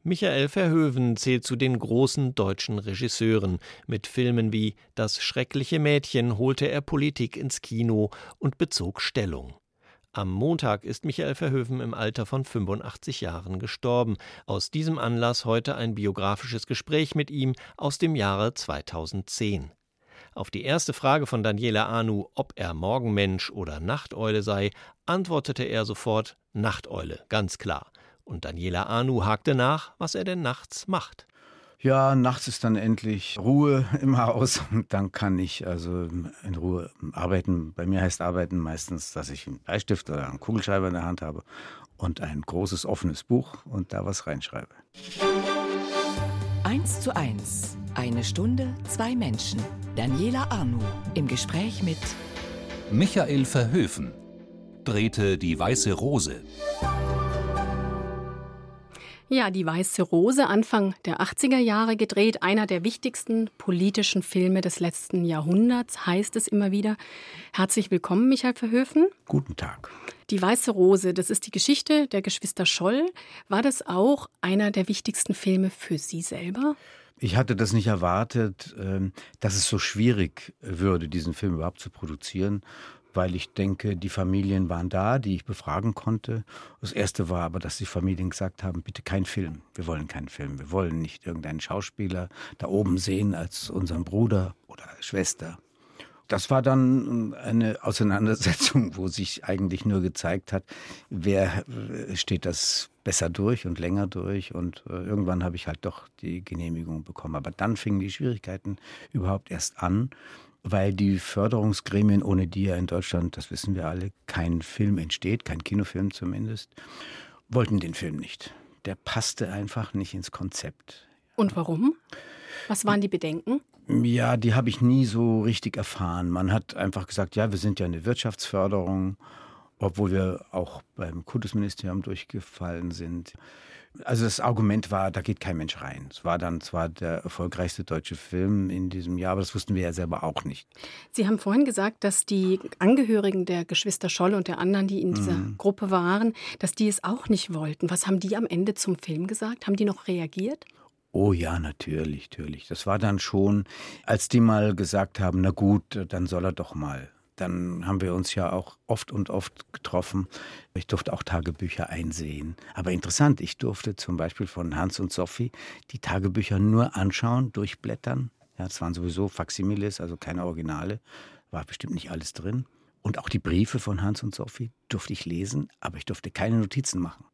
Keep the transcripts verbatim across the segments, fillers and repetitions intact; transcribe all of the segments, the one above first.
Michael Verhoeven zählt zu den großen deutschen Regisseuren. Mit Filmen wie Das schreckliche Mädchen holte er Politik ins Kino und bezog Stellung. Am Montag ist Michael Verhoeven im Alter von fünfundachtzig Jahren gestorben. Aus diesem Anlass heute ein biografisches Gespräch mit ihm aus dem Jahre zweitausendzehn. Auf die erste Frage von Daniela Anu, ob er Morgenmensch oder Nachteule sei, antwortete er sofort Nachteule, ganz klar. Und Daniela Anu hakte nach, was er denn nachts macht. Ja, nachts ist dann endlich Ruhe im Haus und dann kann ich also in Ruhe arbeiten. Bei mir heißt arbeiten meistens, dass ich einen Bleistift oder einen Kugelschreiber in der Hand habe und ein großes offenes Buch und da was reinschreibe. Eins zu eins. Eine Stunde, zwei Menschen. Daniela Anu im Gespräch mit Michael Verhoeven drehte Die Weiße Rose. Ja, Die Weiße Rose, Anfang der achtziger Jahre gedreht, einer der wichtigsten politischen Filme des letzten Jahrhunderts, heißt es immer wieder. Herzlich willkommen, Michael Verhoeven. Guten Tag. Die Weiße Rose, das ist die Geschichte der Geschwister Scholl. War das auch einer der wichtigsten Filme für Sie selber? Ich hatte das nicht erwartet, dass es so schwierig würde, diesen Film überhaupt zu produzieren, weil ich denke, die Familien waren da, die ich befragen konnte. Das Erste war aber, dass die Familien gesagt haben, bitte kein Film, wir wollen keinen Film. Wir wollen nicht irgendeinen Schauspieler da oben sehen als unseren Bruder oder Schwester. Das war dann eine Auseinandersetzung, wo sich eigentlich nur gezeigt hat, wer steht das besser durch und länger durch. Und irgendwann habe ich halt doch die Genehmigung bekommen. Aber dann fingen die Schwierigkeiten überhaupt erst an, weil die Förderungsgremien, ohne die ja in Deutschland, das wissen wir alle, kein Film entsteht, kein Kinofilm zumindest, wollten den Film nicht. Der passte einfach nicht ins Konzept. Und warum? Was waren die Bedenken? Ja, die habe ich nie so richtig erfahren. Man hat einfach gesagt, ja, wir sind ja eine Wirtschaftsförderung, obwohl wir auch beim Kultusministerium durchgefallen sind. Also das Argument war, da geht kein Mensch rein. Es war dann zwar der erfolgreichste deutsche Film in diesem Jahr, aber das wussten wir ja selber auch nicht. Sie haben vorhin gesagt, dass die Angehörigen der Geschwister Scholl und der anderen, die in dieser mhm. Gruppe waren, dass die es auch nicht wollten. Was haben die am Ende zum Film gesagt? Haben die noch reagiert? Oh ja, natürlich, natürlich. Das war dann schon, als die mal gesagt haben, na gut, dann soll er doch mal. Dann haben wir uns ja auch oft und oft getroffen. Ich durfte auch Tagebücher einsehen. Aber interessant, ich durfte zum Beispiel von Hans und Sophie die Tagebücher nur anschauen, durchblättern. Ja, das waren sowieso Faksimiles, also keine Originale. War bestimmt nicht alles drin. Und auch die Briefe von Hans und Sophie durfte ich lesen, aber ich durfte keine Notizen machen.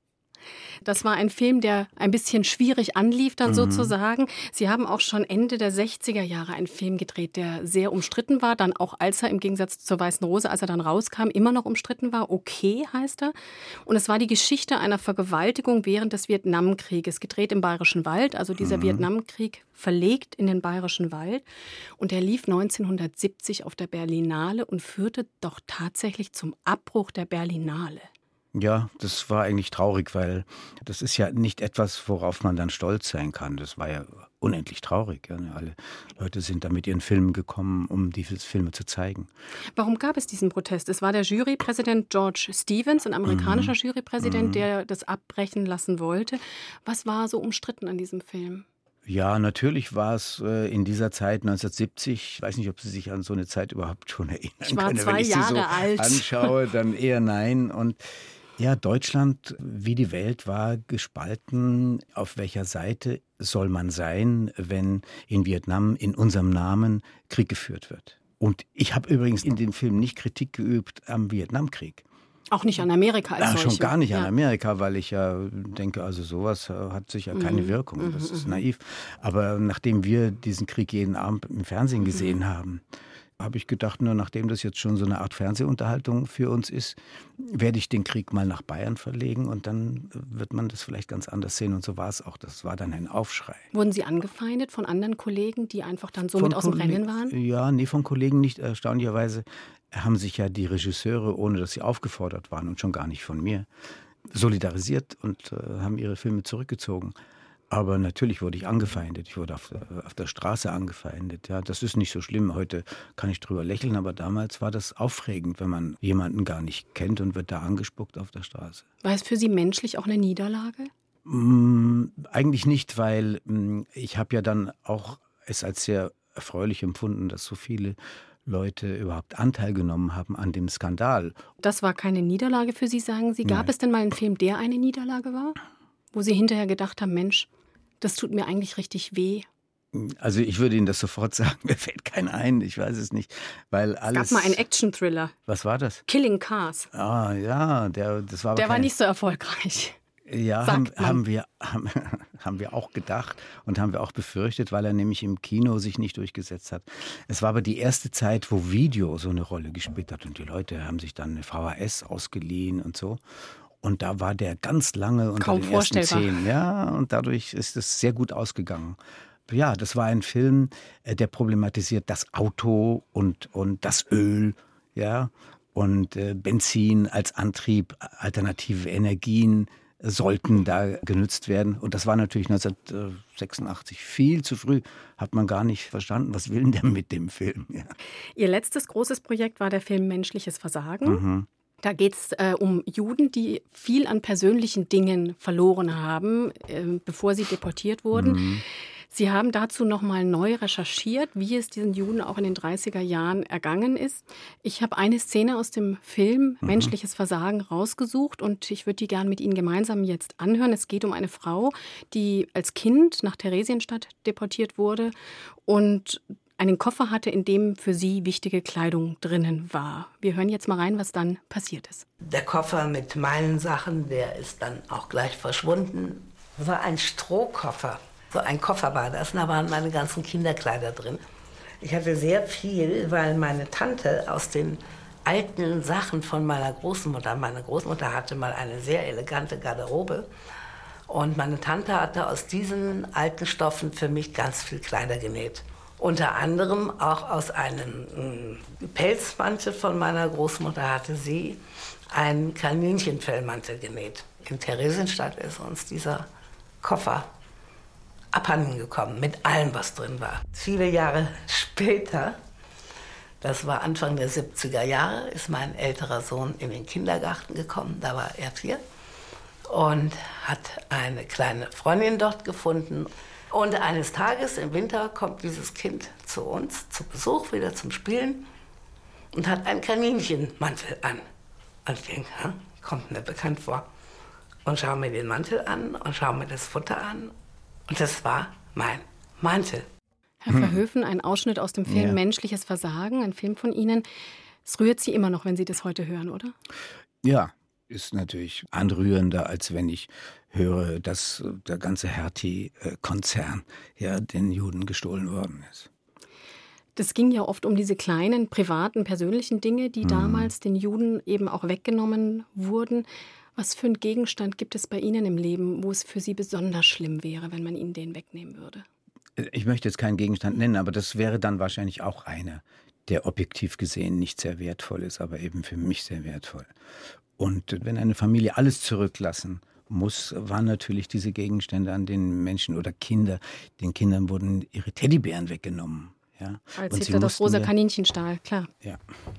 Das war ein Film, der ein bisschen schwierig anlief dann mhm. sozusagen. Sie haben auch schon Ende der sechziger Jahre einen Film gedreht, der sehr umstritten war. Dann auch als er im Gegensatz zur Weißen Rose, als er dann rauskam, immer noch umstritten war. Okay heißt er. Und es war die Geschichte einer Vergewaltigung während des Vietnamkrieges, gedreht im Bayerischen Wald. Also dieser mhm. Vietnamkrieg verlegt in den Bayerischen Wald. Und er lief neunzehnhundertsiebzig auf der Berlinale und führte doch tatsächlich zum Abbruch der Berlinale. Ja, das war eigentlich traurig, weil das ist ja nicht etwas, worauf man dann stolz sein kann. Das war ja unendlich traurig. Ja. Alle Leute sind da mit ihren Filmen gekommen, um diese Filme zu zeigen. Warum gab es diesen Protest? Es war der Jurypräsident George Stevens, ein amerikanischer mhm. Jurypräsident, mhm. der das abbrechen lassen wollte. Was war so umstritten an diesem Film? Ja, natürlich war es äh, in dieser Zeit neunzehnhundertsiebzig, ich weiß nicht, ob Sie sich an so eine Zeit überhaupt schon erinnern ich war können. Zwei Wenn ich Jahre sie so alt. anschaue, dann eher nein. Und ja, Deutschland wie die Welt war gespalten. Auf welcher Seite soll man sein, wenn in Vietnam in unserem Namen Krieg geführt wird? Und ich habe übrigens in dem Film nicht Kritik geübt am Vietnamkrieg. Auch nicht an Amerika als ja, solche. Schon gar nicht ja. an Amerika, weil ich ja denke, also sowas hat sicher keine mhm. Wirkung. Das ist naiv. Aber nachdem wir diesen Krieg jeden Abend im Fernsehen gesehen mhm. haben, habe ich gedacht, nur nachdem das jetzt schon so eine Art Fernsehunterhaltung für uns ist, werde ich den Krieg mal nach Bayern verlegen und dann wird man das vielleicht ganz anders sehen. Und so war es auch. Das war dann ein Aufschrei. Wurden Sie angefeindet von anderen Kollegen, die einfach dann so von mit aus dem Kolle- Rennen waren? Ja, nee, von Kollegen nicht. Erstaunlicherweise haben sich ja die Regisseure, ohne dass sie aufgefordert waren und schon gar nicht von mir, solidarisiert und äh, haben ihre Filme zurückgezogen. Aber natürlich wurde ich angefeindet. Ich wurde auf der, auf der Straße angefeindet. Ja, das ist nicht so schlimm. Heute kann ich drüber lächeln, aber damals war das aufregend, wenn man jemanden gar nicht kennt und wird da angespuckt auf der Straße. War es für Sie menschlich auch eine Niederlage? Mm, eigentlich nicht, weil mm, ich habe ja dann auch es als sehr erfreulich empfunden, dass so viele Leute überhaupt Anteil genommen haben an dem Skandal. Das war keine Niederlage für Sie, sagen Sie. Gab Nein. es denn mal einen Film, der eine Niederlage war? Wo Sie hinterher gedacht haben, Mensch, das tut mir eigentlich richtig weh. Also ich würde Ihnen das sofort sagen, mir fällt keiner ein, ich weiß es nicht, weil alles... Es gab mal einen Action-Thriller. Was war das? Killing Cars. Ah ja, der, das war aber Der war kein, nicht so erfolgreich. Ja, haben, haben, wir, haben, haben wir auch gedacht und haben wir auch befürchtet, weil er nämlich im Kino sich nicht durchgesetzt hat. Es war aber die erste Zeit, wo Video so eine Rolle gespielt hat und die Leute haben sich dann eine V H S ausgeliehen und so. Und da war der ganz lange unter Kaum den ersten vorstellbar. zehn. Ja, und dadurch ist es sehr gut ausgegangen. Ja, das war ein Film, äh, der problematisiert das Auto und, und das Öl, ja, und äh, Benzin als Antrieb, alternative Energien sollten da genutzt werden. Und das war natürlich neunzehnhundertsechsundachtzig viel zu früh. Hat man gar nicht verstanden, was will denn der mit dem Film? Ja. Ihr letztes großes Projekt war der Film Menschliches Versagen. Mhm. Da geht es äh, um Juden, die viel an persönlichen Dingen verloren haben, äh, bevor sie deportiert wurden. Mhm. Sie haben dazu noch mal neu recherchiert, wie es diesen Juden auch in den dreißiger Jahren ergangen ist. Ich habe eine Szene aus dem Film mhm. Menschliches Versagen rausgesucht und ich würde die gerne mit Ihnen gemeinsam jetzt anhören. Es geht um eine Frau, die als Kind nach Theresienstadt deportiert wurde und einen Koffer hatte, in dem für sie wichtige Kleidung drinnen war. Wir hören jetzt mal rein, was dann passiert ist. Der Koffer mit meinen Sachen, der ist dann auch gleich verschwunden. Das war ein Strohkoffer. So ein Koffer war das, und da waren meine ganzen Kinderkleider drin. Ich hatte sehr viel, weil meine Tante aus den alten Sachen von meiner Großmutter, meine Großmutter hatte mal eine sehr elegante Garderobe, und meine Tante hatte aus diesen alten Stoffen für mich ganz viel Kleider genäht. Unter anderem auch aus einem äh, Pelzmantel von meiner Großmutter hatte sie einen Kaninchenfellmantel genäht. In Theresienstadt ist uns dieser Koffer abhanden gekommen, mit allem, was drin war. Viele Jahre später, das war Anfang der siebziger Jahre, ist mein älterer Sohn in den Kindergarten gekommen, da war er vier, und hat eine kleine Freundin dort gefunden. Und eines Tages im Winter kommt dieses Kind zu uns, zu Besuch, wieder zum Spielen, und hat einen Kaninchenmantel an. Und ich denke, hm, kommt mir bekannt vor. Und schaue mir den Mantel an und schaue mir das Futter an. Und das war mein Mantel. Herr Verhoeven, ein Ausschnitt aus dem Film Ja. Menschliches Versagen, ein Film von Ihnen. Es rührt Sie immer noch, wenn Sie das heute hören, oder? Ja, ist natürlich anrührender, als wenn ich höre, dass der ganze Hertie-Konzern ja den Juden gestohlen worden ist. Das ging ja oft um diese kleinen, privaten, persönlichen Dinge, die Mhm. damals den Juden eben auch weggenommen wurden. Was für einen Gegenstand gibt es bei Ihnen im Leben, wo es für Sie besonders schlimm wäre, wenn man Ihnen den wegnehmen würde? Ich möchte jetzt keinen Gegenstand nennen, aber das wäre dann wahrscheinlich auch einer, der objektiv gesehen nicht sehr wertvoll ist, aber eben für mich sehr wertvoll. Und wenn eine Familie alles zurücklassen muss, waren natürlich diese Gegenstände an den Menschen oder Kinder. Den Kindern wurden ihre Teddybären weggenommen. Ja. Als Und sie Hitler das mussten rosa ja- Kaninchenstahl, klar. Ja.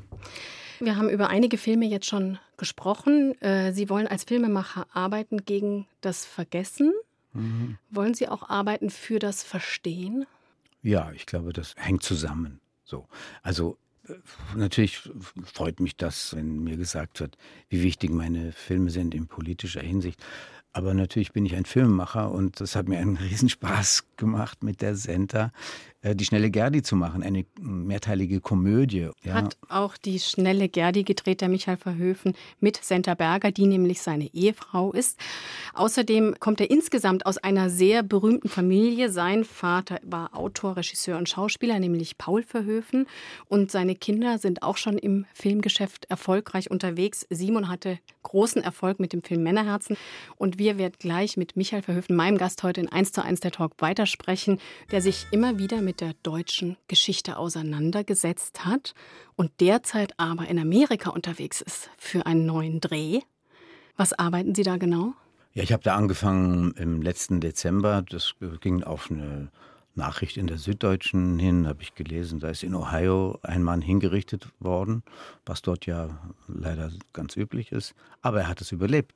Wir haben über einige Filme jetzt schon gesprochen. Äh, Sie wollen als Filmemacher arbeiten gegen das Vergessen. Mhm. Wollen Sie auch arbeiten für das Verstehen? Ja, ich glaube, das hängt zusammen. So. Also äh, natürlich freut mich das, wenn mir gesagt wird, wie wichtig meine Filme sind in politischer Hinsicht. Aber natürlich bin ich ein Filmemacher und es hat mir einen Riesenspaß gemacht, mit der Senta äh, die Schnelle Gerdi zu machen, eine mehrteilige Komödie. Ja. Hat auch die Schnelle Gerdi gedreht, der Michael Verhoeven, mit Senta Berger, die nämlich seine Ehefrau ist. Außerdem kommt er insgesamt aus einer sehr berühmten Familie. Sein Vater war Autor, Regisseur und Schauspieler, nämlich Paul Verhoeven. Und seine Kinder sind auch schon im Filmgeschäft erfolgreich unterwegs. Simon hatte großen Erfolg mit dem Film Männerherzen. Und wir werden gleich mit Michael Verhoeven, meinem Gast heute in eins zu eins der Talk, weitersprechen, der sich immer wieder mit der deutschen Geschichte auseinandergesetzt hat und derzeit aber in Amerika unterwegs ist für einen neuen Dreh. Was arbeiten Sie da genau? Ja, ich habe da angefangen im letzten Dezember. Das ging auf eine Nachricht in der Süddeutschen hin, habe ich gelesen. Da ist in Ohio ein Mann hingerichtet worden, was dort ja leider ganz üblich ist. Aber er hat es überlebt.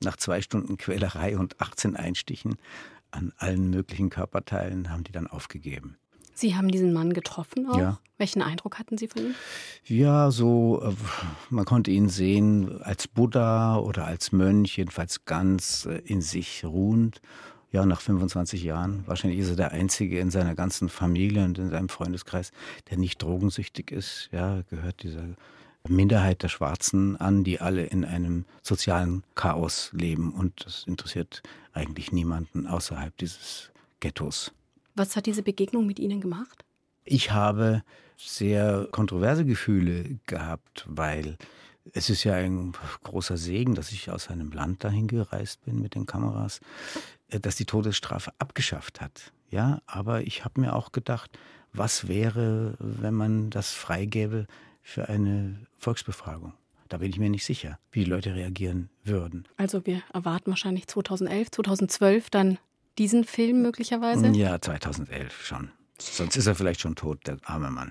Nach zwei Stunden Quälerei und achtzehn Einstichen an allen möglichen Körperteilen haben die dann aufgegeben. Sie haben diesen Mann getroffen auch? Ja. Welchen Eindruck hatten Sie von ihm? Ja, so, äh, man konnte ihn sehen als Buddha oder als Mönch, jedenfalls ganz äh, in sich ruhend. Ja, nach fünfundzwanzig Jahren. Wahrscheinlich ist er der Einzige in seiner ganzen Familie und in seinem Freundeskreis, der nicht drogensüchtig ist. Ja, gehört dieser Minderheit der Schwarzen an, die alle in einem sozialen Chaos leben. Und das interessiert eigentlich niemanden außerhalb dieses Ghettos. Was hat diese Begegnung mit Ihnen gemacht? Ich habe sehr kontroverse Gefühle gehabt, weil es ist ja ein großer Segen, dass ich aus einem Land dahin gereist bin mit den Kameras, das die Todesstrafe abgeschafft hat. Ja, aber ich habe mir auch gedacht, was wäre, wenn man das freigäbe für eine Volksbefragung? Da bin ich mir nicht sicher, wie die Leute reagieren würden. Also wir erwarten wahrscheinlich zweitausendelf, zweitausendzwölf dann diesen Film möglicherweise? Ja, zweitausendelf schon. Sonst ist er vielleicht schon tot, der arme Mann.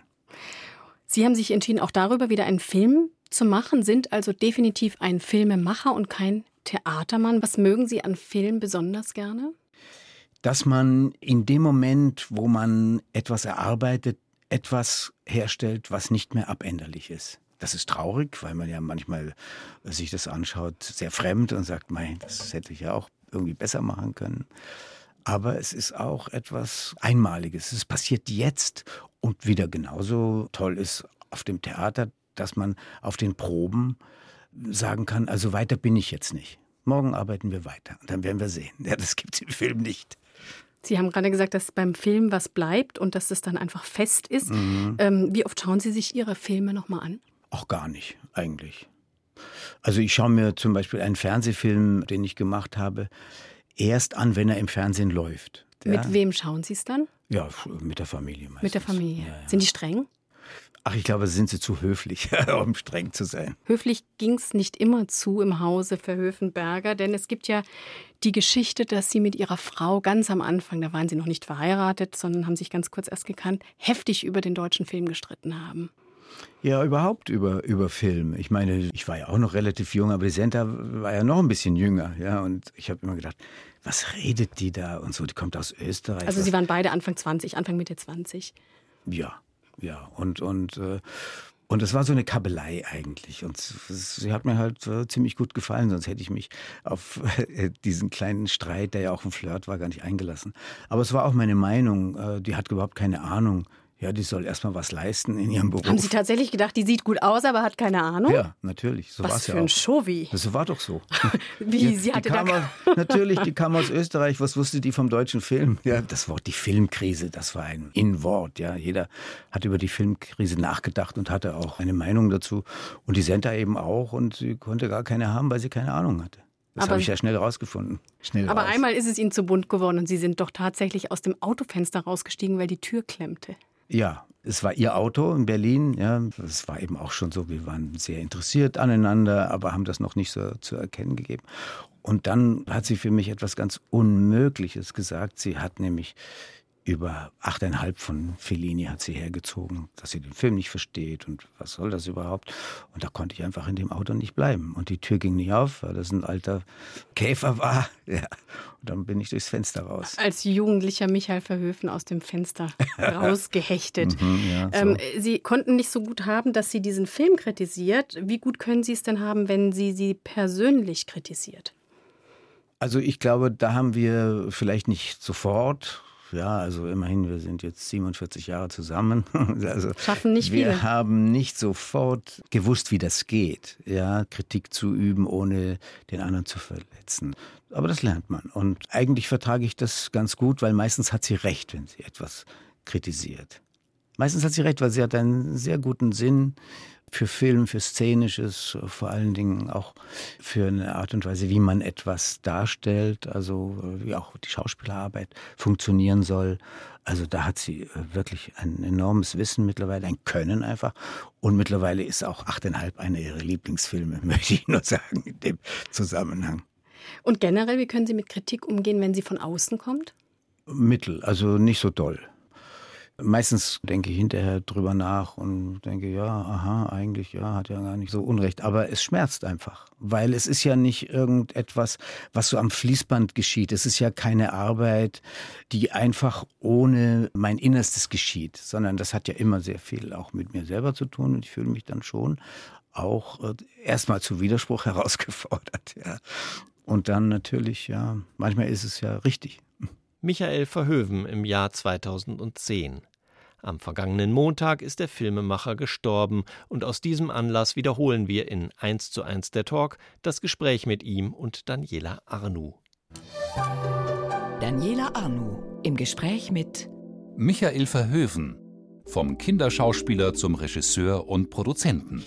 Sie haben sich entschieden, auch darüber wieder einen Film zu machen, sind also definitiv ein Filmemacher und kein Theatermann. Was mögen Sie an Film besonders gerne? Dass man in dem Moment, wo man etwas erarbeitet, etwas herstellt, was nicht mehr abänderlich ist. Das ist traurig, weil man ja manchmal sich das anschaut, sehr fremd und sagt, mein, das hätte ich ja auch irgendwie besser machen können. Aber es ist auch etwas Einmaliges. Es passiert jetzt und wieder genauso toll ist auf dem Theater, dass man auf den Proben sagen kann, also weiter bin ich jetzt nicht. Morgen arbeiten wir weiter und dann werden wir sehen. Ja, das gibt es im Film nicht. Sie haben gerade gesagt, dass beim Film was bleibt und dass es dann einfach fest ist. Mhm. Ähm, wie oft schauen Sie sich Ihre Filme nochmal an? Auch gar nicht, eigentlich. Also ich schaue mir zum Beispiel einen Fernsehfilm, den ich gemacht habe, erst an, wenn er im Fernsehen läuft. Ja. Mit wem schauen Sie es dann? Ja, mit der Familie meistens. Mit der Familie. Ja, ja. Sind die streng? Ach, ich glaube, sind sie zu höflich, um streng zu sein. Höflich ging es nicht immer zu im Hause Verhoeven-Berger, denn es gibt ja die Geschichte, dass Sie mit Ihrer Frau ganz am Anfang, da waren Sie noch nicht verheiratet, sondern haben sich ganz kurz erst gekannt, heftig über den deutschen Film gestritten haben. Ja, überhaupt über, über Film. Ich meine, ich war ja auch noch relativ jung, aber die Senta war ja noch ein bisschen jünger. Ja, und ich habe immer gedacht, was redet die da und so, die kommt aus Österreich. Also was? Sie waren beide Anfang zwanzig, Anfang Mitte zwanzig. Ja, ja. Und, und, äh, und das war so eine Kabelei eigentlich. Und sie hat mir halt äh, ziemlich gut gefallen, sonst hätte ich mich auf äh, diesen kleinen Streit, der ja auch ein Flirt war, gar nicht eingelassen. Aber es war auch meine Meinung, äh, die hat überhaupt keine Ahnung. Ja, die soll erstmal was leisten in ihrem Beruf. Haben Sie tatsächlich gedacht, die sieht gut aus, aber hat keine Ahnung? Ja, natürlich. So was für ja ein auch. Showy. Das war doch so. Wie, die, sie hatte die kam da... aus, natürlich, die kam aus Österreich. Was wusste die vom deutschen Film? Ja, das Wort, die Filmkrise, das war ein In-Wort. Ja, jeder hat über die Filmkrise nachgedacht und hatte auch eine Meinung dazu. Und die Senta eben auch. Und sie konnte gar keine haben, weil sie keine Ahnung hatte. Das habe ich ja schnell rausgefunden. Schnell aber raus. einmal ist es Ihnen zu bunt geworden und Sie sind doch tatsächlich aus dem Autofenster rausgestiegen, weil die Tür klemmte. Ja, es war ihr Auto in Berlin. Ja, es war eben auch schon so, wir waren sehr interessiert aneinander, aber haben das noch nicht so zu erkennen gegeben. Und dann hat sie für mich etwas ganz Unmögliches gesagt. Sie hat nämlich über achteinhalb von Fellini hat sie hergezogen, dass sie den Film nicht versteht und was soll das überhaupt. Und da konnte ich einfach in dem Auto nicht bleiben. Und die Tür ging nicht auf, weil das ein alter Käfer war. Ja. Und dann bin ich durchs Fenster raus. Als jugendlicher Michael Verhoeven aus dem Fenster rausgehechtet. mhm, ja, so. ähm, Sie konnten nicht so gut haben, dass sie diesen Film kritisiert. Wie gut können Sie es denn haben, wenn sie sie persönlich kritisiert? Also ich glaube, da haben wir vielleicht nicht sofort... Ja, also immerhin, wir sind jetzt siebenundvierzig Jahre zusammen. Also Schaffen nicht wir viele. haben nicht sofort gewusst, wie das geht, ja, Kritik zu üben, ohne den anderen zu verletzen. Aber das lernt man. Und eigentlich vertrage ich das ganz gut, weil meistens hat sie recht, wenn sie etwas kritisiert. Meistens hat sie recht, weil sie hat einen sehr guten Sinn für Film, für Szenisches, vor allen Dingen auch für eine Art und Weise, wie man etwas darstellt, also wie auch die Schauspielerarbeit funktionieren soll. Also da hat sie wirklich ein enormes Wissen mittlerweile, ein Können einfach. Und mittlerweile ist auch achteinhalb einer ihrer Lieblingsfilme, möchte ich nur sagen, in dem Zusammenhang. Und generell, wie können Sie mit Kritik umgehen, wenn sie von außen kommt? Mittel, also nicht so doll. Meistens denke ich hinterher drüber nach und denke, ja, aha, eigentlich, ja, hat ja gar nicht so Unrecht. Aber es schmerzt einfach, weil es ist ja nicht irgendetwas, was so am Fließband geschieht. Es ist ja keine Arbeit, die einfach ohne mein Innerstes geschieht, sondern das hat ja immer sehr viel auch mit mir selber zu tun. Und ich fühle mich dann schon auch äh, erstmal zu Widerspruch herausgefordert. Ja. Und dann natürlich, ja, manchmal ist es ja richtig. Michael Verhoeven im Jahr zweitausendzehn. Am vergangenen Montag ist der Filmemacher gestorben und aus diesem Anlass wiederholen wir in eins zu eins der Talk das Gespräch mit ihm und Daniela Arnoux. Daniela Arnoux im Gespräch mit Michael Verhoeven, vom Kinderschauspieler zum Regisseur und Produzenten.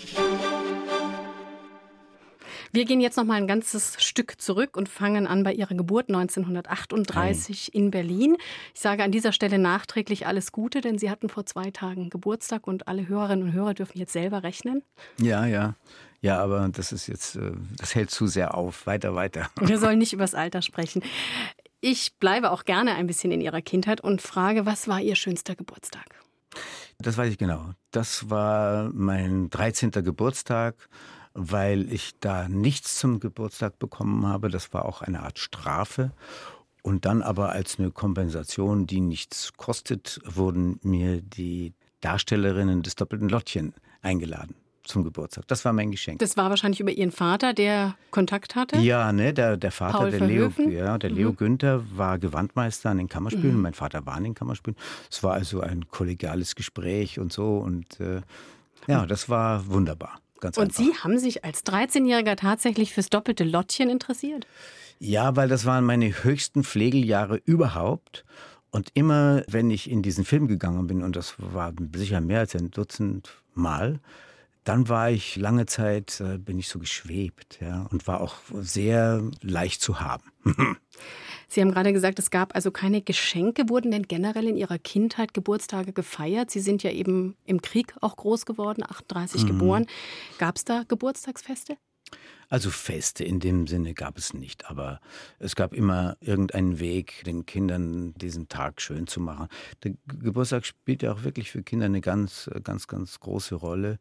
Wir gehen jetzt noch mal ein ganzes Stück zurück und fangen an bei Ihrer Geburt neunzehnhundertachtunddreißig in Berlin. Ich sage an dieser Stelle nachträglich alles Gute, denn Sie hatten vor zwei Tagen Geburtstag und alle Hörerinnen und Hörer dürfen jetzt selber rechnen. Ja, ja. Ja, aber das ist jetzt, das hält zu sehr auf. Weiter, weiter. Wir sollen nicht übers Alter sprechen. Ich bleibe auch gerne ein bisschen in Ihrer Kindheit und frage, was war Ihr schönster Geburtstag? Das weiß ich genau. Das war mein dreizehnter Geburtstag, weil ich da nichts zum Geburtstag bekommen habe. Das war auch eine Art Strafe. Und dann aber als eine Kompensation, die nichts kostet, wurden mir die Darstellerinnen des Doppelten Lottchen eingeladen zum Geburtstag. Das war mein Geschenk. Das war wahrscheinlich über Ihren Vater, der Kontakt hatte? Ja, ne, der, der Vater, Paul der Leo, Verhoeven? ja, der Leo Mhm. Günther war Gewandmeister an den Kammerspielen. Mhm. Mein Vater war an den Kammerspielen. Es war also ein kollegiales Gespräch und so. Und äh, ja, das war wunderbar. Ganz Und einfach. Sie haben sich als dreizehnjähriger tatsächlich fürs doppelte Lottchen interessiert? Ja, weil das waren meine höchsten Pflegeljahre überhaupt. Und immer, wenn ich in diesen Film gegangen bin, und das war sicher mehr als ein Dutzend Mal, dann war ich lange Zeit, äh, bin ich so geschwebt, ja, und war auch sehr leicht zu haben. Sie haben gerade gesagt, es gab also keine Geschenke. Wurden denn generell in Ihrer Kindheit Geburtstage gefeiert? Sie sind ja eben im Krieg auch groß geworden, achtunddreißig Mhm. geboren. Gab es da Geburtstagsfeste? Also Feste in dem Sinne gab es nicht, aber es gab immer irgendeinen Weg, den Kindern diesen Tag schön zu machen. Der Geburtstag spielt ja auch wirklich für Kinder eine ganz, ganz, ganz große Rolle.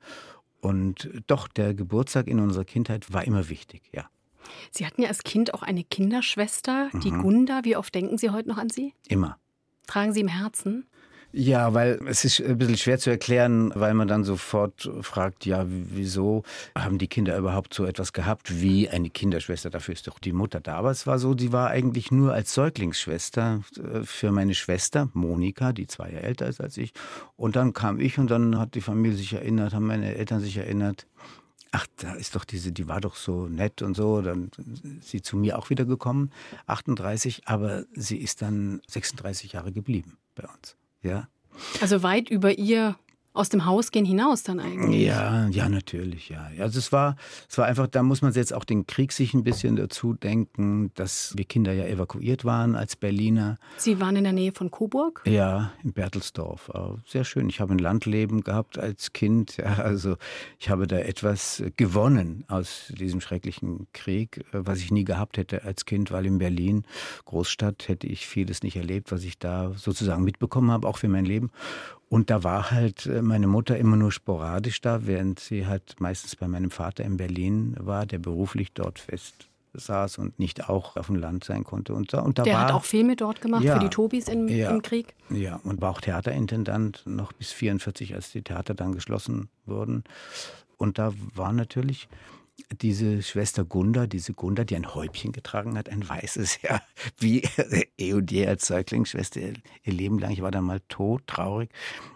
Und doch, der Geburtstag in unserer Kindheit war immer wichtig, ja. Sie hatten ja als Kind auch eine Kinderschwester, die Mhm. Gunda. Wie oft denken Sie heute noch an sie? Immer. Tragen Sie im Herzen? Ja, weil es ist ein bisschen schwer zu erklären, weil man dann sofort fragt, ja, wieso haben die Kinder überhaupt so etwas gehabt wie eine Kinderschwester? Dafür ist doch die Mutter da. Aber es war so, sie war eigentlich nur als Säuglingsschwester für meine Schwester Monika, die zwei Jahre älter ist als ich. Und dann kam ich und dann hat die Familie sich erinnert, haben meine Eltern sich erinnert. Ach, da ist doch diese, die war doch so nett und so. Dann ist sie zu mir auch wieder gekommen, achtunddreißig, aber sie ist dann sechsunddreißig Jahre geblieben bei uns. Ja. Also weit über Ihr aus dem Haus gehen hinaus dann eigentlich? Ja, ja, natürlich, ja. Also es war, es war einfach, da muss man jetzt auch den Krieg sich ein bisschen dazu denken, dass wir Kinder ja evakuiert waren als Berliner. Sie waren in der Nähe von Coburg? Ja, in Berthelsdorf. Sehr schön. Ich habe ein Landleben gehabt als Kind. Ja, also ich habe da etwas gewonnen aus diesem schrecklichen Krieg, was ich nie gehabt hätte als Kind, weil in Berlin, Großstadt, hätte ich vieles nicht erlebt, was ich da sozusagen mitbekommen habe, auch für mein Leben. Und da war halt meine Mutter immer nur sporadisch da, während sie halt meistens bei meinem Vater in Berlin war, der beruflich dort fest saß und nicht auch auf dem Land sein konnte. Und da, und da Der war, hat auch Filme dort gemacht ja, für die Tobis im, ja, im Krieg? Ja, und war auch Theaterintendant noch bis vierundvierzig, als die Theater dann geschlossen wurden. Und da war natürlich diese Schwester Gunda, diese Gunda, die ein Häubchen getragen hat, ein weißes, ja, wie Eudie als Säuglingsschwester ihr Leben lang. Ich war dann mal tot, traurig,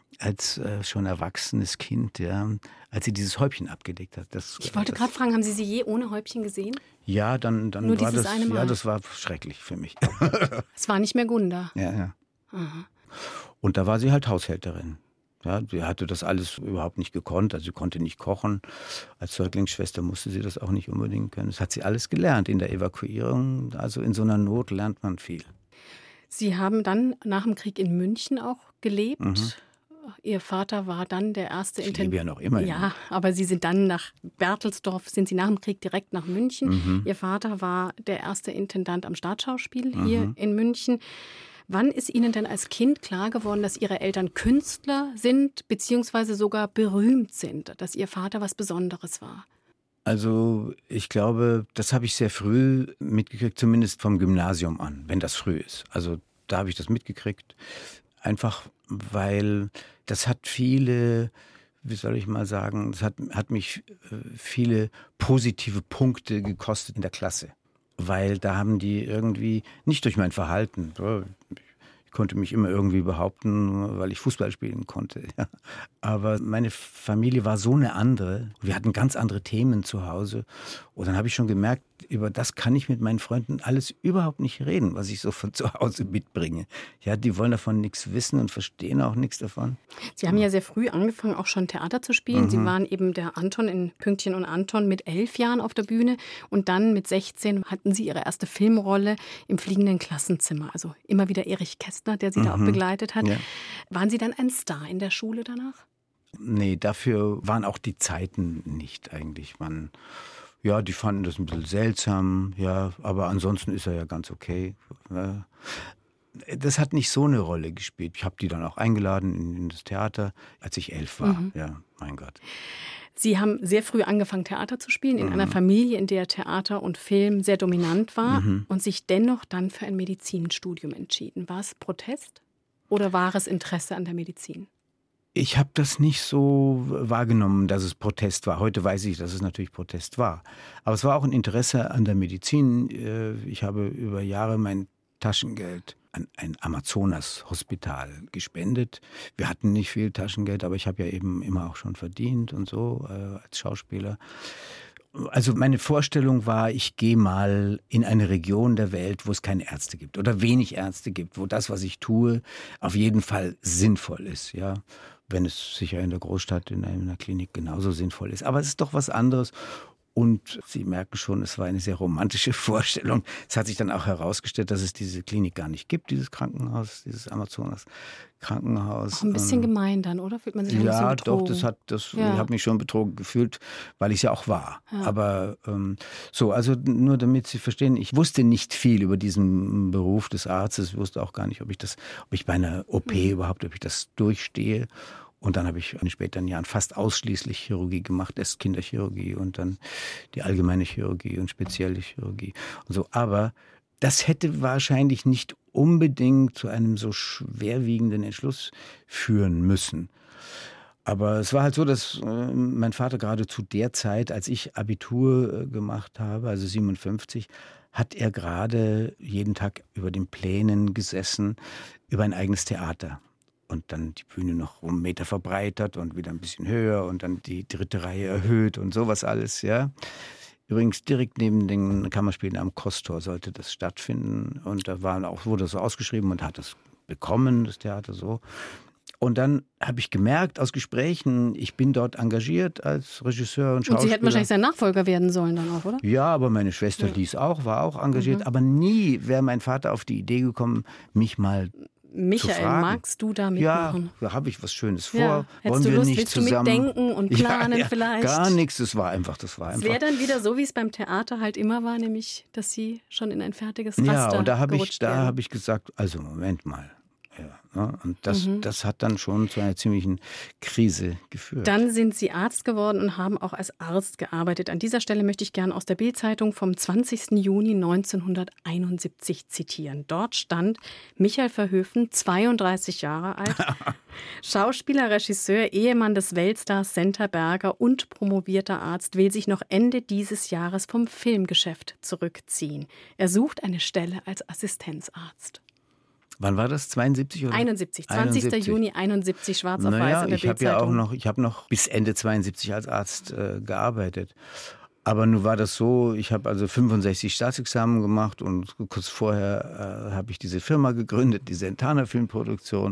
als äh, schon erwachsenes Kind, ja, als sie dieses Häubchen abgelegt hat. Das, Ich wollte das, gerade fragen, haben Sie sie je ohne Häubchen gesehen? Ja, dann, dann Nur war dieses das, eine Mal? ja, das war schrecklich für mich. Es war nicht mehr Gunda. Ja, ja. Aha. Und da war sie halt Haushälterin. Ja, sie hatte das alles überhaupt nicht gekonnt. Also sie konnte nicht kochen. Als Säuglingsschwester musste sie das auch nicht unbedingt können. Das hat sie alles gelernt in der Evakuierung. Also in so einer Not lernt man viel. Sie haben dann nach dem Krieg in München auch gelebt. Mhm. Ihr Vater war dann der erste Ich Intendant. lebe ja noch immer. Ja, aber Sie sind dann nach Berthelsdorf, sind Sie nach dem Krieg direkt nach München. Mhm. Ihr Vater war der erste Intendant am Staatsschauspiel hier Mhm. in München. Wann ist Ihnen denn als Kind klar geworden, dass Ihre Eltern Künstler sind, beziehungsweise sogar berühmt sind, dass Ihr Vater was Besonderes war? Also ich glaube, das habe ich sehr früh mitgekriegt, zumindest vom Gymnasium an, wenn das früh ist. Also da habe ich das mitgekriegt, einfach weil das hat viele, wie soll ich mal sagen, das hat, hat mich viele positive Punkte gekostet in der Klasse. Weil da haben die irgendwie, nicht durch mein Verhalten, ich konnte mich immer irgendwie behaupten, weil ich Fußball spielen konnte. Ja. Aber meine Familie war so eine andere. Wir hatten ganz andere Themen zu Hause. Und dann habe ich schon gemerkt, über das kann ich mit meinen Freunden alles überhaupt nicht reden, was ich so von zu Hause mitbringe. Ja, die wollen davon nichts wissen und verstehen auch nichts davon. Sie haben ja sehr früh angefangen, auch schon Theater zu spielen. Mhm. Sie waren eben der Anton in Pünktchen und Anton mit elf Jahren auf der Bühne. Und dann mit sechzehn hatten Sie Ihre erste Filmrolle im Fliegenden Klassenzimmer. Also immer wieder Erich Kästner, der Sie mhm. da auch begleitet hat. Ja. Waren Sie dann ein Star in der Schule danach? Nee, dafür waren auch die Zeiten nicht eigentlich. Man, ja, die fanden das ein bisschen seltsam, ja, aber ansonsten ist er ja ganz okay. Ja. Das hat nicht so eine Rolle gespielt. Ich habe die dann auch eingeladen in, in das Theater, als ich elf war. Mhm. Ja, mein Gott. Sie haben sehr früh angefangen, Theater zu spielen, in mhm. einer Familie, in der Theater und Film sehr dominant war mhm. und sich dennoch dann für ein Medizinstudium entschieden. War es Protest oder war es Interesse an der Medizin? Ich habe das nicht so wahrgenommen, dass es Protest war. Heute weiß ich, dass es natürlich Protest war. Aber es war auch ein Interesse an der Medizin. Ich habe über Jahre mein Taschengeld an ein Amazonas-Hospital gespendet. Wir hatten nicht viel Taschengeld, aber ich habe ja eben immer auch schon verdient und so äh, als Schauspieler. Also meine Vorstellung war, ich gehe mal in eine Region der Welt, wo es keine Ärzte gibt oder wenig Ärzte gibt, wo das, was ich tue, auf jeden Fall sinnvoll ist, ja. Wenn es sicher in der Großstadt in einer Klinik genauso sinnvoll ist. Aber es ist doch was anderes. Und Sie merken schon, es war eine sehr romantische Vorstellung. Es hat sich dann auch herausgestellt, dass es diese Klinik gar nicht gibt, dieses Krankenhaus, dieses Amazonas-Krankenhaus. Auch ein bisschen gemein dann, oder? Fühlt man sich ein bisschen Ja, betrogen? doch, das hat, das, Ja. ich habe mich schon betrogen gefühlt, weil ich es ja auch war. Ja. Aber ähm, so, also nur damit Sie verstehen, ich wusste nicht viel über diesen Beruf des Arztes. Ich wusste auch gar nicht, ob ich das, ob ich bei einer O P mhm. überhaupt, ob ich das durchstehe. Und dann habe ich in späteren Jahren fast ausschließlich Chirurgie gemacht, erst Kinderchirurgie und dann die allgemeine Chirurgie und spezielle Chirurgie und so. Aber das hätte wahrscheinlich nicht unbedingt zu einem so schwerwiegenden Entschluss führen müssen. Aber es war halt so, dass äh, mein Vater gerade zu der Zeit, als ich Abitur äh, gemacht habe, also siebenundfünfzig, hat er gerade jeden Tag über den Plänen gesessen, über ein eigenes Theater. Und dann die Bühne noch um einen Meter verbreitert und wieder ein bisschen höher und dann die dritte Reihe erhöht und sowas alles, ja. Übrigens direkt neben den Kammerspielen am Kostor sollte das stattfinden. Und da war auch, wurde das so ausgeschrieben und hat das bekommen, das Theater so. Und dann habe ich gemerkt aus Gesprächen, ich bin dort engagiert als Regisseur und Schauspieler. Und Sie hätten wahrscheinlich sein Nachfolger werden sollen dann auch, oder? Ja, aber meine Schwester, ja. die ist auch, war auch engagiert. Mhm. Aber nie wäre mein Vater auf die Idee gekommen, mich mal Michael, magst du da mitmachen? Ja, da habe ich was Schönes vor. Ja. Wollen du wir Lust, nicht willst zusammen du mitdenken und planen ja, ja, vielleicht? Gar nichts, das war einfach, das war einfach. Es wäre dann wieder so, wie es beim Theater halt immer war, nämlich, dass Sie schon in ein fertiges Raster Ja, und da habe ich, da werden. habe ich gesagt, also Moment mal. Ja, ne? Und das, mhm. das hat dann schon zu einer ziemlichen Krise geführt. Dann sind Sie Arzt geworden und haben auch als Arzt gearbeitet. An dieser Stelle möchte ich gerne aus der Bild-Zeitung vom zwanzigsten Juni neunzehnhunderteinundsiebzig zitieren. Dort stand Michael Verhoeven, zweiunddreißig Jahre alt, Schauspieler, Regisseur, Ehemann des Weltstars Senta Berger und promovierter Arzt, will sich noch Ende dieses Jahres vom Filmgeschäft zurückziehen. Er sucht eine Stelle als Assistenzarzt. Wann war das? zweiundsiebzig oder? einundsiebzig. zwanzigsten Juni einundsiebzig, schwarz auf naja, weiß in der ich habe ja auch noch, ich habe noch bis Ende zweiundsiebzig als Arzt äh, gearbeitet. Aber nun war das so, ich habe also fünfundsechzig Staatsexamen gemacht und kurz vorher äh, habe ich diese Firma gegründet, die Sentana Filmproduktion.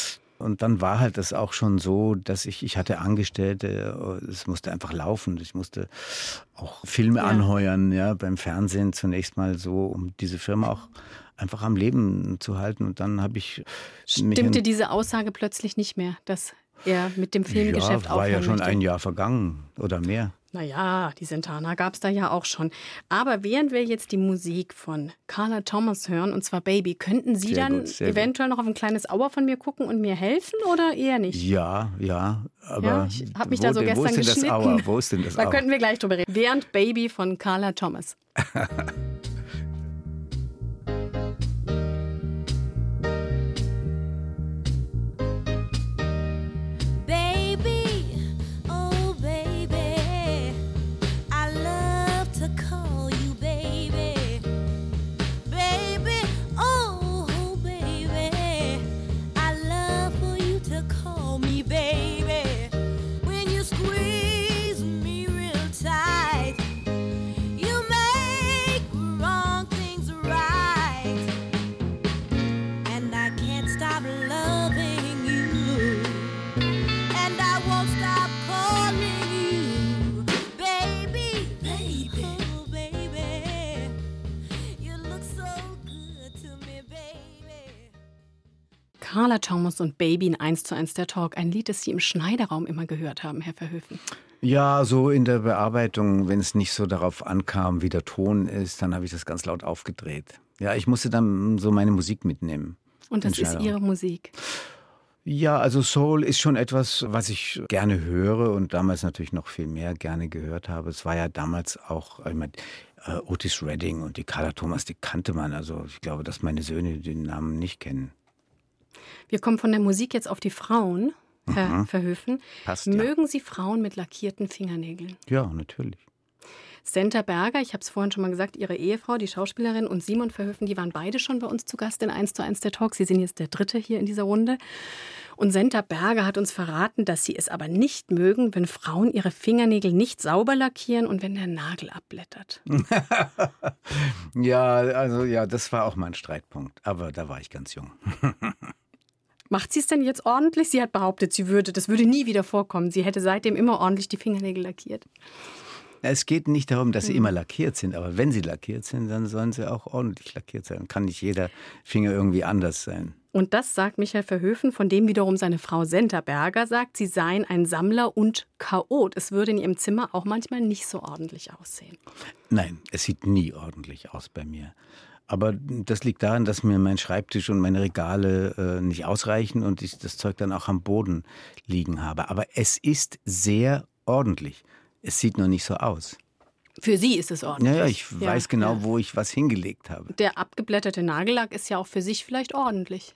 Und dann war halt das auch schon so, dass ich, ich hatte Angestellte, es musste einfach laufen. Ich musste auch Filme ja. anheuern, ja, beim Fernsehen zunächst mal so, um diese Firma auch einfach am Leben zu halten. Und dann habe ich... Stimmte diese Aussage plötzlich nicht mehr, dass er mit dem Filmgeschäft aufhört? Ja, war ja schon möchte. ein Jahr vergangen oder mehr. Naja, die Santana gab es da ja auch schon. Aber während wir jetzt die Musik von Carla Thomas hören, und zwar Baby, könnten Sie Sehr dann gut, sehr eventuell noch auf ein kleines Auer von mir gucken und mir helfen oder eher nicht? Ja, ja, aber Ja, ich habe mich wo da so denn, gestern wo ist denn geschnitten. das Auer? Wo ist denn das Da Auer? könnten wir gleich drüber reden. Während Baby von Carla Thomas. Carla Thomas und Baby in eins zu eins der Talk. Ein Lied, das Sie im Schneideraum immer gehört haben, Herr Verhöfen. Ja, so in der Bearbeitung, wenn es nicht so darauf ankam, wie der Ton ist, dann habe ich das ganz laut aufgedreht. Ja, ich musste dann so meine Musik mitnehmen. Und das ist Ihre Musik? Ja, also Soul ist schon etwas, was ich gerne höre und damals natürlich noch viel mehr gerne gehört habe. Es war ja damals auch, ich meine, äh, Otis Redding und die Carla Thomas, die kannte man. Also ich glaube, dass meine Söhne den Namen nicht kennen. Wir kommen von der Musik jetzt auf die Frauen, Herr mhm. Verhöfen. Passt, ja. Mögen Sie Frauen mit lackierten Fingernägeln? Ja, natürlich. Senta Berger, ich habe es vorhin schon mal gesagt, ihre Ehefrau, die Schauspielerin, und Simon Verhöfen, die waren beide schon bei uns zu Gast in eins zu eins der Talk. Sie sind jetzt der Dritte hier in dieser Runde. Und Senta Berger hat uns verraten, dass sie es aber nicht mögen, wenn Frauen ihre Fingernägel nicht sauber lackieren und wenn der Nagel abblättert. Ja, also ja, das war auch mein Streitpunkt. Aber da war ich ganz jung. Macht sie es denn jetzt ordentlich? Sie hat behauptet, sie würde, das würde nie wieder vorkommen. Sie hätte seitdem immer ordentlich die Fingernägel lackiert. Es geht nicht darum, dass sie immer lackiert sind, aber wenn sie lackiert sind, dann sollen sie auch ordentlich lackiert sein. Kann nicht jeder Finger irgendwie anders sein. Und das sagt Michael Verhöfen, von dem wiederum seine Frau Senta Berger sagt, sie seien ein Sammler und Chaot. Es würde in ihrem Zimmer auch manchmal nicht so ordentlich aussehen. Nein, es sieht nie ordentlich aus bei mir. Aber das liegt daran, dass mir mein Schreibtisch und meine Regale äh, nicht ausreichen und ich das Zeug dann auch am Boden liegen habe. Aber es ist sehr ordentlich. Es sieht nur nicht so aus. Für Sie ist es ordentlich. Ja, ja, ich ja, weiß genau, ja. wo ich was hingelegt habe. Der abgeblätterte Nagellack ist ja auch für sich vielleicht ordentlich.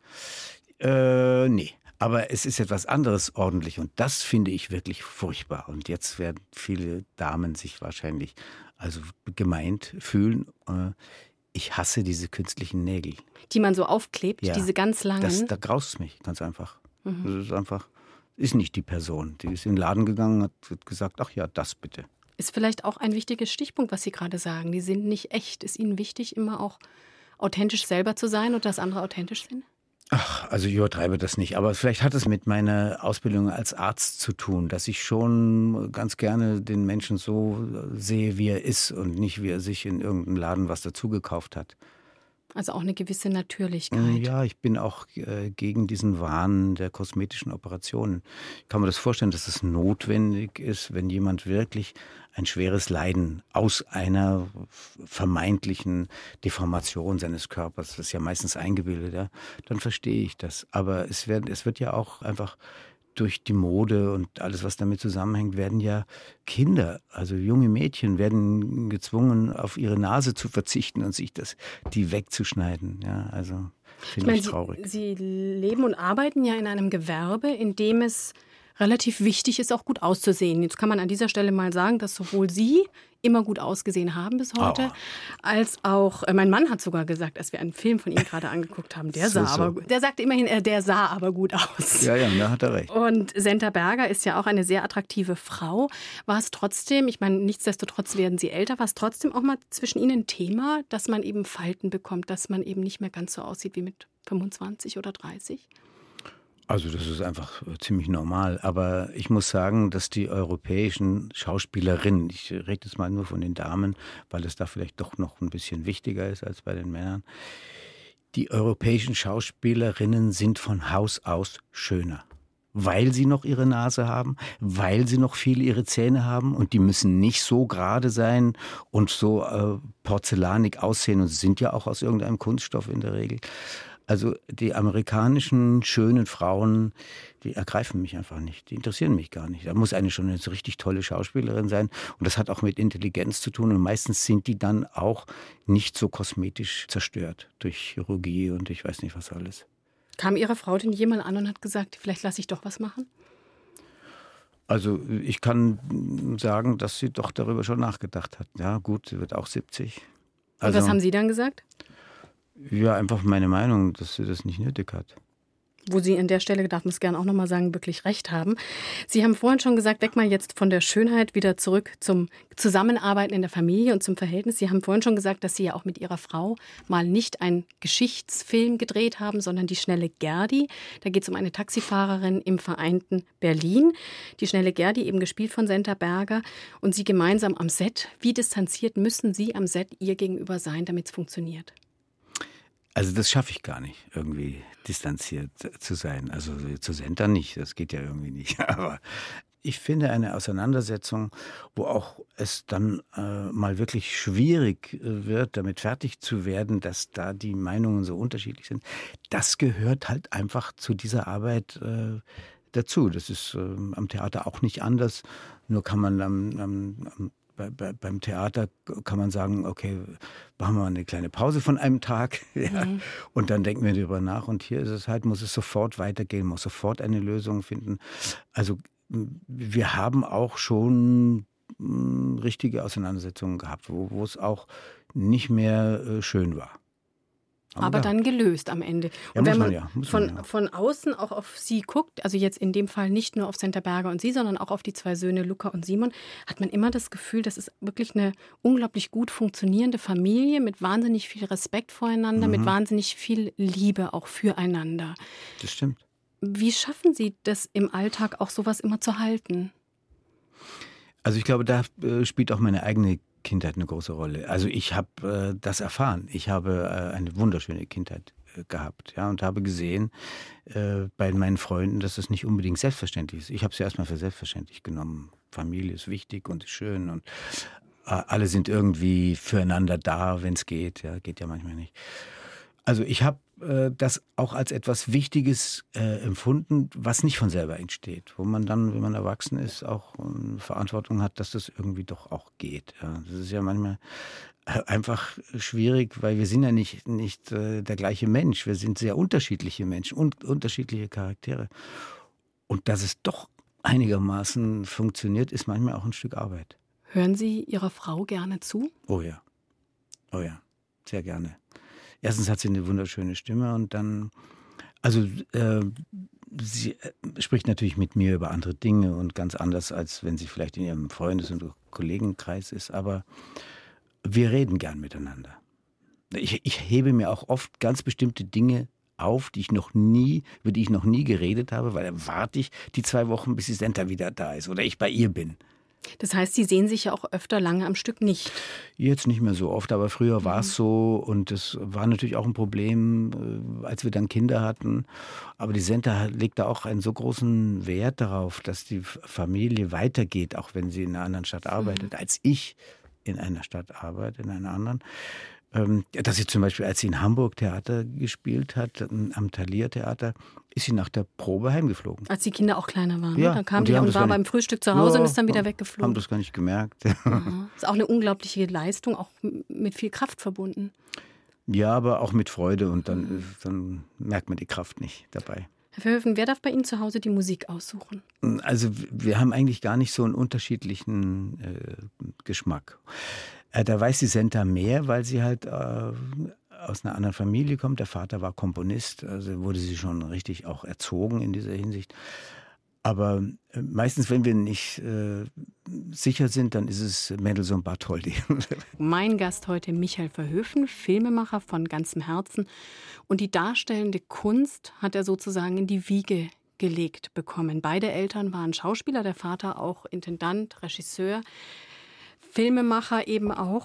Äh, nee. Aber es ist etwas anderes ordentlich und das finde ich wirklich furchtbar. Und jetzt werden viele Damen sich wahrscheinlich also gemeint fühlen. Äh, ich hasse diese künstlichen Nägel. Die man so aufklebt, ja, diese ganz langen? Das, da graust es mich, ganz einfach. Mhm. Das ist einfach, ist nicht die Person. Die ist in den Laden gegangen, hat gesagt, ach ja, das bitte. Ist vielleicht auch ein wichtiger Stichpunkt, was Sie gerade sagen. Die sind nicht echt. Ist Ihnen wichtig, immer auch authentisch selber zu sein und dass andere authentisch sind? Ach, also ich übertreibe das nicht. Aber vielleicht hat es mit meiner Ausbildung als Arzt zu tun, dass ich schon ganz gerne den Menschen so sehe, wie er ist und nicht, wie er sich in irgendeinem Laden was dazugekauft hat. Also auch eine gewisse Natürlichkeit. Ja, ich bin auch äh, gegen diesen Wahn der kosmetischen Operationen. Ich kann mir das vorstellen, dass es notwendig ist, wenn jemand wirklich ein schweres Leiden aus einer vermeintlichen Deformation seines Körpers, das ist ja meistens eingebildet, ja, dann verstehe ich das. Aber es wird, es wird ja auch einfach durch die Mode und alles, was damit zusammenhängt, werden ja Kinder, also junge Mädchen, werden gezwungen, auf ihre Nase zu verzichten und sich das, die wegzuschneiden. Ja, also finde ich, ich traurig. Sie, Sie leben und arbeiten ja in einem Gewerbe, in dem es relativ wichtig ist, auch gut auszusehen. Jetzt kann man an dieser Stelle mal sagen, dass sowohl Sie immer gut ausgesehen haben bis heute, oh. als auch, äh, mein Mann hat sogar gesagt, als wir einen Film von ihm gerade angeguckt haben, der sah so, so. aber, der sagte immerhin, äh, der sah aber gut aus. Ja, ja, da hat er recht. Und Senta Berger ist ja auch eine sehr attraktive Frau. War es trotzdem, ich meine, nichtsdestotrotz werden Sie älter, war es trotzdem auch mal zwischen Ihnen ein Thema, dass man eben Falten bekommt, dass man eben nicht mehr ganz so aussieht wie mit fünfundzwanzig oder dreißig? Also das ist einfach ziemlich normal, aber ich muss sagen, dass die europäischen Schauspielerinnen, ich rede jetzt mal nur von den Damen, weil es da vielleicht doch noch ein bisschen wichtiger ist als bei den Männern, die europäischen Schauspielerinnen sind von Haus aus schöner. weil sie noch ihre Nase haben, weil sie noch viele ihre Zähne haben und die müssen nicht so gerade sein und so äh, porzellanig aussehen und sind ja auch aus irgendeinem Kunststoff in der Regel. Also die amerikanischen schönen Frauen, die ergreifen mich einfach nicht, die interessieren mich gar nicht. Da muss eine schon eine so richtig tolle Schauspielerin sein und das hat auch mit Intelligenz zu tun und meistens sind die dann auch nicht so kosmetisch zerstört durch Chirurgie und ich weiß nicht was alles. Kam Ihre Frau denn jemand an und hat gesagt, vielleicht lasse ich doch was machen? Also ich kann sagen, dass sie doch darüber schon nachgedacht hat. Ja gut, sie wird auch siebzig. Also, und was haben Sie dann gesagt? Ja, einfach meine Meinung, dass sie das nicht nötig hat. Wo Sie an der Stelle, darf man es gerne auch nochmal sagen, wirklich recht haben. Sie haben vorhin schon gesagt, weg mal jetzt von der Schönheit wieder zurück zum Zusammenarbeiten in der Familie und zum Verhältnis. Sie haben vorhin schon gesagt, dass Sie ja auch mit Ihrer Frau mal nicht einen Geschichtsfilm gedreht haben, sondern Die schnelle Gerdi. Da geht es um eine Taxifahrerin im vereinten Berlin. Die schnelle Gerdi, eben gespielt von Senta Berger. Und Sie gemeinsam am Set. Wie distanziert müssen Sie am Set ihr gegenüber sein, damit es funktioniert? Also das schaffe ich gar nicht, irgendwie distanziert zu sein. Also zu Senta nicht, das geht ja irgendwie nicht. Aber ich finde eine Auseinandersetzung, wo auch es dann äh, mal wirklich schwierig wird, damit fertig zu werden, dass da die Meinungen so unterschiedlich sind, das gehört halt einfach zu dieser Arbeit äh, dazu. Das ist äh, am Theater auch nicht anders, nur kann man am, am, am Bei, bei, beim Theater kann man sagen, okay, machen wir mal eine kleine Pause von einem Tag ja, mhm. und dann denken wir darüber nach. Und hier ist es halt, muss es sofort weitergehen, muss sofort eine Lösung finden. Also wir haben auch schon mh, richtige Auseinandersetzungen gehabt, wo, wo es auch nicht mehr äh, schön war. Aber, Aber dann gelöst am Ende. Ja, und wenn man, man ja, von, man ja. von außen auch auf Sie guckt, also jetzt in dem Fall nicht nur auf Senta Berger und Sie, sondern auch auf die zwei Söhne Luca und Simon, hat man immer das Gefühl, das ist wirklich eine unglaublich gut funktionierende Familie mit wahnsinnig viel Respekt voreinander, mhm. mit wahnsinnig viel Liebe auch füreinander. Das stimmt. Wie schaffen Sie das im Alltag auch sowas immer zu halten? Also ich glaube, da äh, spielt auch meine eigene Kindheit eine große Rolle. Also ich habe äh, das erfahren. Ich habe äh, eine wunderschöne Kindheit äh, gehabt, ja, und habe gesehen äh, bei meinen Freunden, dass das nicht unbedingt selbstverständlich ist. Ich habe es ja erstmal für selbstverständlich genommen. Familie ist wichtig und ist schön und äh, alle sind irgendwie füreinander da, wenn es geht. Ja, geht ja manchmal nicht. Also ich habe äh, das auch als etwas Wichtiges äh, empfunden, was nicht von selber entsteht, wo man dann, wenn man erwachsen ist, auch äh, Verantwortung hat, dass das irgendwie doch auch geht. Ja, das ist ja manchmal einfach schwierig, weil wir sind ja nicht, nicht äh, der gleiche Mensch. Wir sind sehr unterschiedliche Menschen und unterschiedliche Charaktere. Und dass es doch einigermaßen funktioniert, ist manchmal auch ein Stück Arbeit. Hören Sie Ihrer Frau gerne zu? Oh ja, oh ja, sehr gerne. Erstens hat sie eine wunderschöne Stimme und dann, also äh, sie spricht natürlich mit mir über andere Dinge und ganz anders, als wenn sie vielleicht in ihrem Freundes- und Kollegenkreis ist, aber wir reden gern miteinander. Ich, ich hebe mir auch oft ganz bestimmte Dinge auf, die ich noch nie, über die ich noch nie geredet habe, weil dann warte ich die zwei Wochen, bis die Senta wieder da ist oder ich bei ihr bin. Das heißt, Sie sehen sich ja auch öfter lange am Stück nicht? Jetzt nicht mehr so oft, aber früher war es so und es war natürlich auch ein Problem, als wir dann Kinder hatten. Aber die Senta legt da auch einen so großen Wert darauf, dass die Familie weitergeht, auch wenn sie in einer anderen Stadt arbeitet, mhm. als ich in einer Stadt arbeite, in einer anderen. Dass sie zum Beispiel, als sie in Hamburg Theater gespielt hat, am Thalia Theater, ist sie nach der Probe heimgeflogen. Als die Kinder auch kleiner waren, ja, ne? Dann kam die und, und war beim Frühstück zu Hause ja, und ist dann wieder weggeflogen. Haben das gar nicht gemerkt. Ja, ist auch eine unglaubliche Leistung, auch mit viel Kraft verbunden. Ja, aber auch mit Freude und dann, dann merkt man die Kraft nicht dabei. Herr Verhoeven, wer darf bei Ihnen zu Hause die Musik aussuchen? Also wir haben eigentlich gar nicht so einen unterschiedlichen äh, Geschmack. Äh, da weiß die Senta mehr, weil sie halt äh, aus einer anderen Familie kommt. Der Vater war Komponist, also wurde sie schon richtig auch erzogen in dieser Hinsicht. Aber äh, meistens, wenn wir nicht äh, sicher sind, dann ist es Mendelssohn Bartholdy. Mein Gast heute Michael Verhoeven, Filmemacher von ganzem Herzen. Und die darstellende Kunst hat er sozusagen in die Wiege gelegt bekommen. Beide Eltern waren Schauspieler, der Vater auch Intendant, Regisseur, Filmemacher eben auch.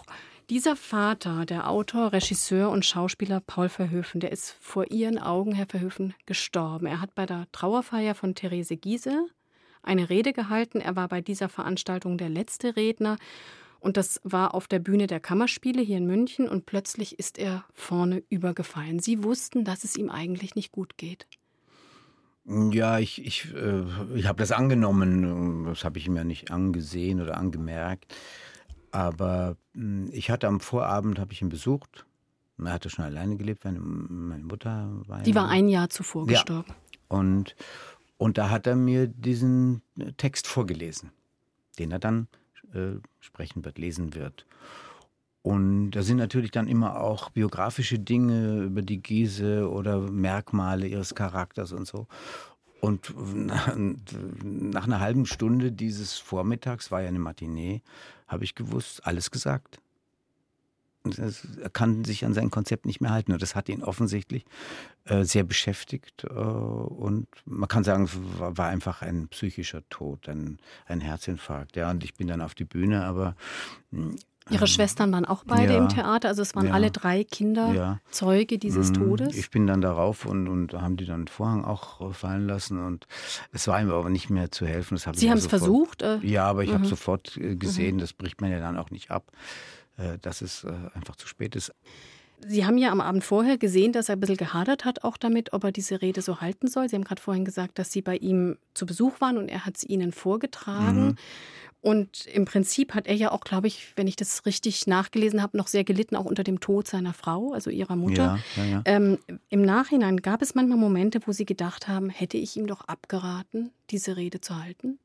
Dieser Vater, der Autor, Regisseur und Schauspieler Paul Verhoeven, der ist vor Ihren Augen, Herr Verhoeven, gestorben. Er hat bei der Trauerfeier von Therese Giehse eine Rede gehalten. Er war bei dieser Veranstaltung der letzte Redner. Und das war auf der Bühne der Kammerspiele hier in München. Und plötzlich ist er vorne übergefallen. Sie wussten, dass es ihm eigentlich nicht gut geht. Ja, ich, ich, äh, ich habe das angenommen. Das habe ich ihm ja nicht angesehen oder angemerkt. Aber mh, ich hatte am Vorabend, habe ich ihn besucht. Er hatte schon alleine gelebt, meine, meine Mutter war. Die war ein Jahr zuvor ja. gestorben. Und, und da hat er mir diesen Text vorgelesen, den er dann äh, sprechen wird, lesen wird. Und da sind natürlich dann immer auch biografische Dinge über die Giehse oder Merkmale ihres Charakters und so. Und nach einer halben Stunde dieses Vormittags, war ja eine Matinee, habe ich gewusst, alles gesagt. Und er kann sich an sein Konzept nicht mehr halten. Und das hat ihn offensichtlich äh, sehr beschäftigt. Äh, und man kann sagen, es war, war einfach ein psychischer Tod, ein, ein Herzinfarkt. Ja, und ich bin dann auf die Bühne, aber... Ihre ähm, Schwestern waren auch beide ja, im Theater, also es waren ja, alle drei Kinder ja. Zeuge dieses Todes. Ich bin dann darauf und, und haben die dann den Vorhang auch fallen lassen und es war ihm aber nicht mehr zu helfen. Das hab Sie haben es versucht? Äh? Ja, aber ich mhm. habe sofort gesehen, mhm. das bricht man ja dann auch nicht ab, dass es einfach zu spät ist. Sie haben ja am Abend vorher gesehen, dass er ein bisschen gehadert hat auch damit, ob er diese Rede so halten soll. Sie haben gerade vorhin gesagt, dass Sie bei ihm zu Besuch waren und er hat es Ihnen vorgetragen. Mhm. Und im Prinzip hat er ja auch, glaube ich, wenn ich das richtig nachgelesen habe, noch sehr gelitten, auch unter dem Tod seiner Frau, also ihrer Mutter. Ja, ja, ja. Ähm, im Nachhinein gab es manchmal Momente, wo Sie gedacht haben, hätte ich ihm doch abgeraten, diese Rede zu halten?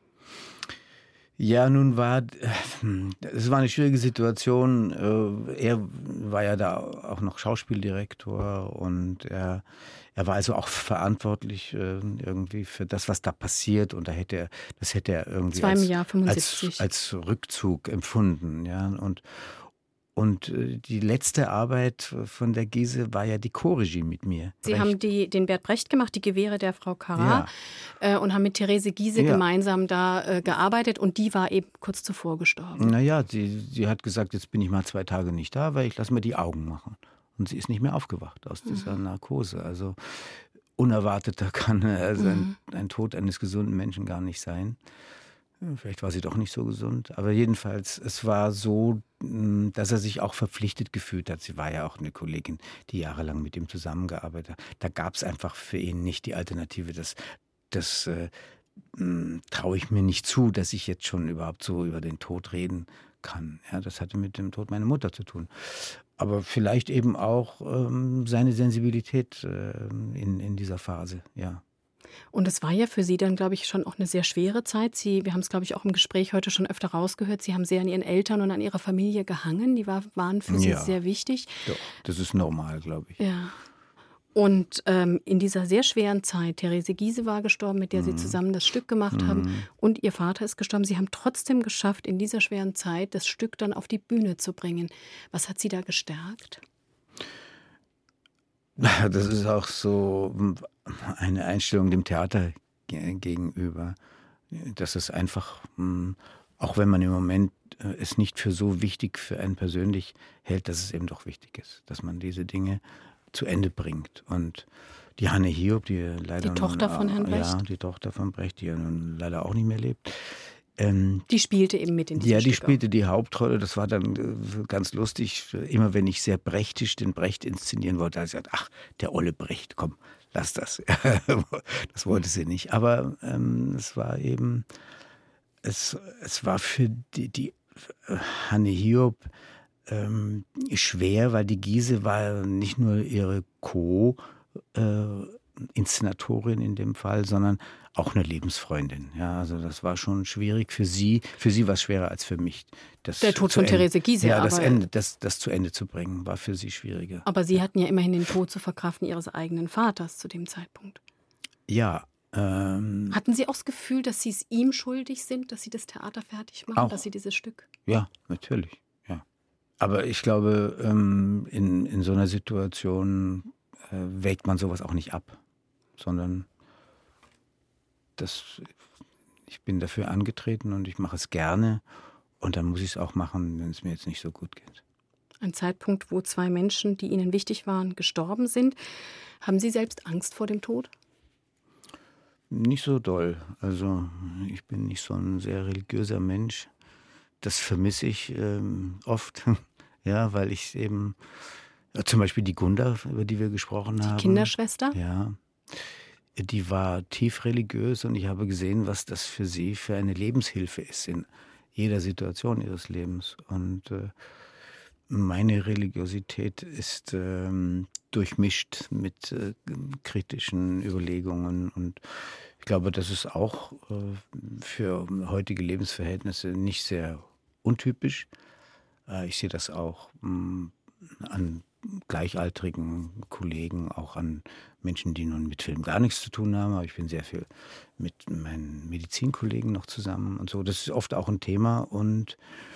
Ja, nun war, es war eine schwierige Situation. Er war ja da auch noch Schauspieldirektor und er, er war also auch verantwortlich irgendwie für das, was da passiert. Und da hätte er, das hätte er irgendwie als, als, Jahr fünfundsiebzig. als, als Rückzug empfunden. Ja, und Und die letzte Arbeit von der Giehse war ja die Co-Regie mit mir. Sie Brecht. haben die, den Bert Brecht gemacht, die Gewehre der Frau Carrà, ja. äh, und haben mit Therese Giehse ja. gemeinsam da äh, gearbeitet. Und die war eben kurz zuvor gestorben. Naja, sie, sie hat gesagt, jetzt bin ich mal zwei Tage nicht da, weil ich lasse mir die Augen machen. Und sie ist nicht mehr aufgewacht aus dieser mhm. Narkose. Also unerwarteter kann also mhm. ein, ein Tod eines gesunden Menschen gar nicht sein. Vielleicht war sie doch nicht so gesund. Aber jedenfalls, es war so, dass er sich auch verpflichtet gefühlt hat. Sie war ja auch eine Kollegin, die jahrelang mit ihm zusammengearbeitet hat. Da gab es einfach für ihn nicht die Alternative. Das, das äh, traue ich mir nicht zu, dass ich jetzt schon überhaupt so über den Tod reden kann. Ja, das hatte mit dem Tod meiner Mutter zu tun. Aber vielleicht eben auch ähm, seine Sensibilität äh, in, in dieser Phase, ja. Und es war ja für Sie dann, glaube ich, schon auch eine sehr schwere Zeit. Sie, wir haben es, glaube ich, auch im Gespräch heute schon öfter rausgehört, Sie haben sehr an Ihren Eltern und an Ihrer Familie gehangen. Die war, waren für Sie ja, sehr wichtig. Doch, das ist normal, glaube ich. Ja. Und ähm, in dieser sehr schweren Zeit, Therese Giehse war gestorben, mit der Sie zusammen das Stück gemacht haben, Mhm. und Ihr Vater ist gestorben. Sie haben trotzdem geschafft, in dieser schweren Zeit das Stück dann auf die Bühne zu bringen. Was hat Sie da gestärkt? Das ist auch so eine Einstellung dem Theater gegenüber, dass es einfach, auch wenn man im Moment es nicht für so wichtig für einen persönlich hält, dass es eben doch wichtig ist, dass man diese Dinge zu Ende bringt. Und die Hanne Hiob, die leider... Die Tochter von Herrn Brecht? Ja, die Tochter von Brecht, die ja nun leider auch nicht mehr lebt. Ähm, die spielte eben mit in diesem Ja, die Stück spielte auch die Hauptrolle. Das war dann äh, ganz lustig. Immer wenn ich sehr brechtisch den Brecht inszenieren wollte, habe ich gesagt, ach, der olle Brecht, komm, lass das. Das wollte sie nicht. Aber ähm, es war eben, es, es war für die, die Hanne Hiob ähm, schwer, weil die Giehse war nicht nur ihre Co- äh, Inszenatorin in dem Fall, sondern auch eine Lebensfreundin. Ja, also das war schon schwierig für sie. Für sie war es schwerer als für mich. Das Der Tod von Ende, Therese Giehse. Ja, das, aber, Ende, das, das zu Ende zu bringen, war für sie schwieriger. Aber Sie hatten ja immerhin den Tod zu verkraften Ihres eigenen Vaters zu dem Zeitpunkt. Ja. Ähm, Hatten Sie auch das Gefühl, dass Sie es ihm schuldig sind, dass Sie das Theater fertig machen, auch. dass Sie dieses Stück... Ja, natürlich. Ja. Aber ich glaube, ähm, in, in so einer Situation äh, wägt man sowas auch nicht ab, sondern das, ich bin dafür angetreten und ich mache es gerne und dann muss ich es auch machen, wenn es mir jetzt nicht so gut geht. Ein Zeitpunkt, wo zwei Menschen, die Ihnen wichtig waren, gestorben sind. Haben Sie selbst Angst vor dem Tod? Nicht so doll. Also ich bin nicht so ein sehr religiöser Mensch. Das vermisse ich ähm, oft, ja, weil ich eben, ja, zum Beispiel die Gunda, über die wir gesprochen die haben. Die Kinderschwester? Ja, die war tief religiös und ich habe gesehen, was das für sie für eine Lebenshilfe ist in jeder Situation ihres Lebens. Und äh, meine Religiosität ist ähm, durchmischt mit äh, kritischen Überlegungen und ich glaube, das ist auch äh, für heutige Lebensverhältnisse nicht sehr untypisch. Äh, ich sehe das auch mh, an gleichaltrigen Kollegen, auch an Menschen, die nun mit Film gar nichts zu tun haben. Aber ich bin sehr viel mit meinen Medizinkollegen noch zusammen und so. Das ist oft auch ein Thema und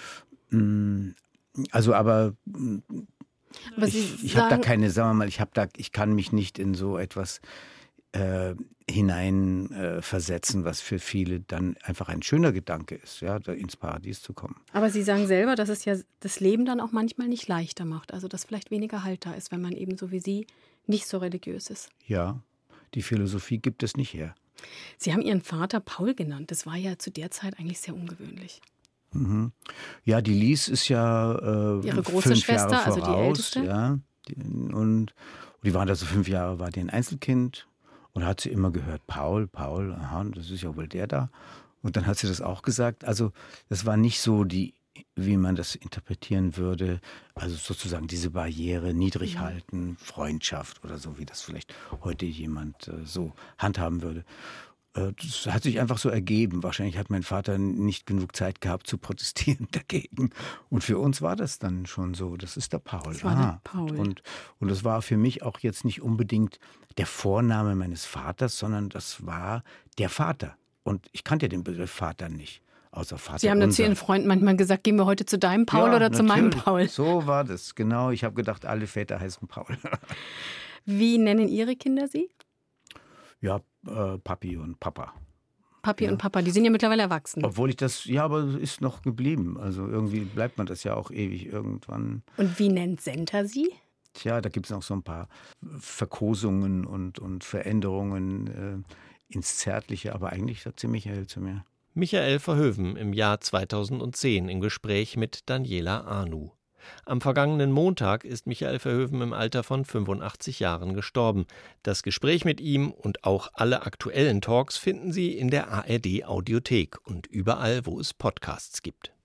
mh, also aber, aber ich, ich habe da keine, sagen wir mal, ich habe da, ich kann mich nicht in so etwas äh, hinein äh, versetzen, was für viele dann einfach ein schöner Gedanke ist, ja, da ins Paradies zu kommen. Aber Sie sagen selber, dass es ja das Leben dann auch manchmal nicht leichter macht, also dass vielleicht weniger Halt da ist, wenn man eben so wie Sie nicht so religiös ist. Ja, die Philosophie gibt es nicht her. Sie haben Ihren Vater Paul genannt, das war ja zu der Zeit eigentlich sehr ungewöhnlich. Mhm. Ja, die Lies ist ja äh, Ihre große fünf Schwester, Jahre voraus, also die älteste. Ja, die, und, und die waren also fünf Jahre, war die ein Einzelkind und hat sie immer gehört, Paul, Paul, aha, das ist ja wohl der da. Und dann hat sie das auch gesagt. Also das war nicht so die, wie man das interpretieren würde, also sozusagen diese Barriere niedrig halten, Freundschaft oder so, wie das vielleicht heute jemand äh, so handhaben würde. Das hat sich einfach so ergeben. Wahrscheinlich hat mein Vater nicht genug Zeit gehabt zu protestieren dagegen. Und für uns war das dann schon so. Das ist der Paul. Das war der Paul. Und, und das war für mich auch jetzt nicht unbedingt der Vorname meines Vaters, sondern das war der Vater. Und ich kannte den Begriff Vater nicht. Außer Vater Sie haben dann zu Ihren Freunden manchmal gesagt, gehen wir heute zu deinem Paul ja, oder natürlich. zu meinem Paul? So war das, genau. Ich habe gedacht, alle Väter heißen Paul. Wie nennen Ihre Kinder Sie? Ja, äh, Papi und Papa. Papi ja. und Papa, die sind ja mittlerweile erwachsen. Obwohl ich das, ja, aber ist noch geblieben. Also irgendwie bleibt man das ja auch ewig irgendwann. Und wie nennt Senta Sie? Tja, da gibt es noch so ein paar Verkosungen und, und Veränderungen äh, ins Zärtliche, aber eigentlich sagt sie Michael zu mir. Michael Verhoeven im Jahr zweitausendzehn im Gespräch mit Daniela Arnoux. Am vergangenen Montag ist Michael Verhoeven im Alter von fünfundachtzig Jahren gestorben. Das Gespräch mit ihm und auch alle aktuellen Talks finden Sie in der A R D Audiothek und überall, wo es Podcasts gibt.